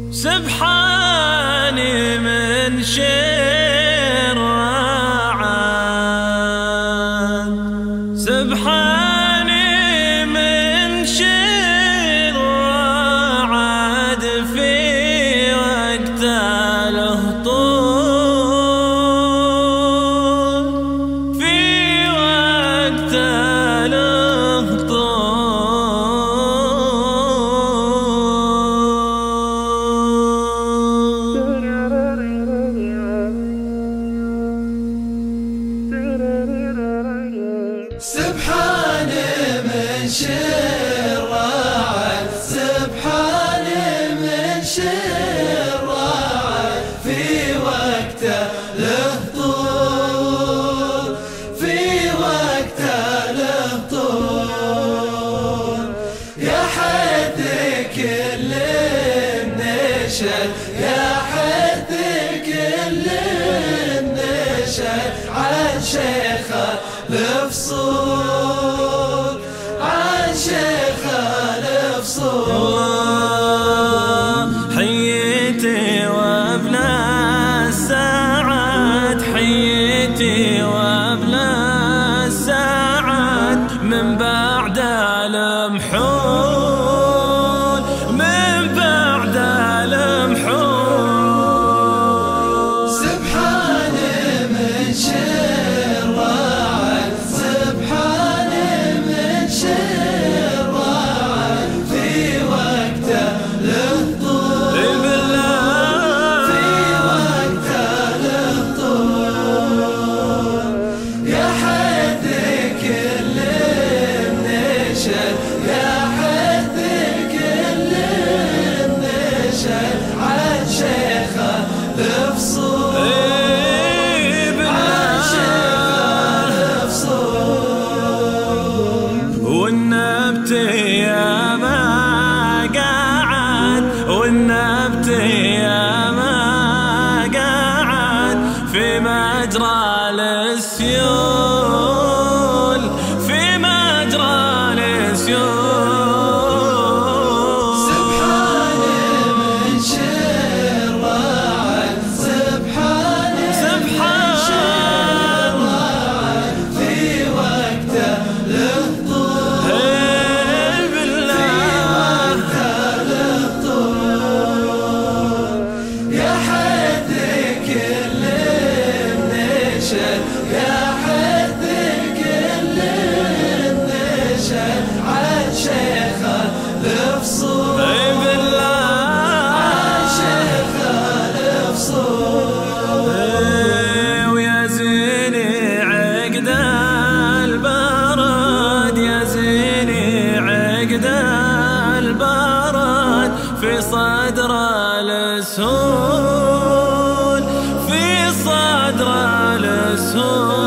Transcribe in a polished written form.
سبحاني من شر عاد، سبحاني من شر عاد في وقت له طول، في وقت له طول. سبحاني من شر عاد، سبحاني من شر عاد في وقته له طول، في وقته له طول. يا حد كل النشد، يا حد كل النشد عن شيخه الفصول، عن شيخ الفصول. حييتي وابن السعد، حييتي وابن السعد من بعد المحول، من بعد المحول. سبحاني من شر عاد، سبحاني من شر عاد في وقته له طول، في وقته له طول. يا حد كل النشد، يا حد كل النشد عن شيخه الفصول، عن شيخه الفصول. والنبت يا ما قعد، والنبت يا ما قعد في مجرى السيول، في مجرى السيول. سبحاني من شر عاد، سبحاني من شر عاد في وقته له طول، في وقته له طول. يا حد كل النشد، يا حد كل النشد عن شيخه الفصول، عن شيخه الفصول. ويا زيني عقد البرد، يا زيني عقد البرد في صدر السهول، في صدر السهول.